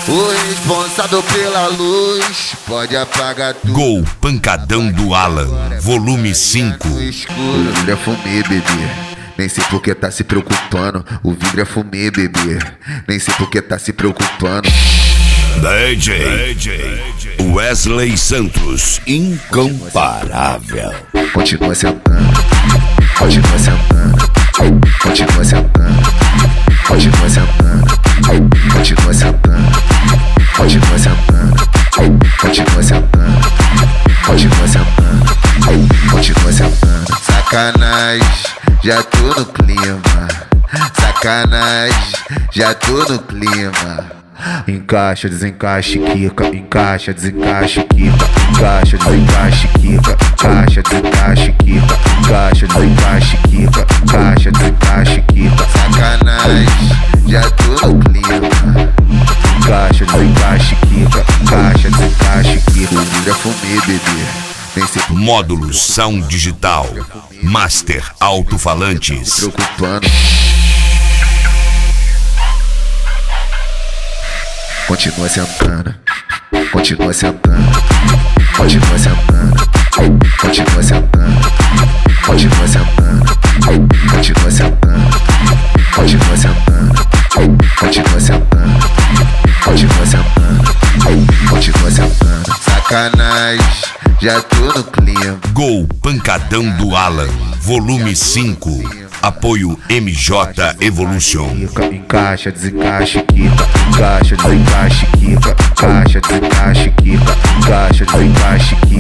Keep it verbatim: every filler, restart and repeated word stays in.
O responsável pela luz pode apagar tudo. Gol Pancadão do Alan, volume cinco. O vidro é fumê, bebê. Nem sei por que tá se preocupando. O vidro é fumê, bebê. Nem sei por que tá se preocupando. D J Wesley Santos, incomparável. Continua sentando, continua sentando, continua sentando, continua sentando, continua sentando, continua sentando, continua sentando, continua sentando, continua sentando. Sacanagem, já tô no clima. Sacanagem, já tô no clima. Encaixa, desencaixe, quica. Encaixa, desencaixe, quica. Encaixa, desencaixe, quica. Encaixa, desencaixe, quica. Encaixa, desencaixe, quica. Encaixa, desencaixe, quica. Sacanagem, já tô no clima. Encaixa, desencaixe, quica. Encaixa, desencaixe, quica. O vidro é fumê, bebê. Módulos Sound Digital, Master Alto-Falantes. Preocupando. Continua sentando, continua sentando, continua sentando, continua sentando, continua sentando, continua sentando, continua sentando, continua sentando, continua sentando, continua sentando. Sacanagem, já tô no clima. Gol Pancadão do Alan, volume cinco. Apoio M J Evolution. Encaixa, desencaixe, quica. Encaixa, desencaixe, quica. Encaixa, desencaixe, quica. Encaixa, desencaixe, quica.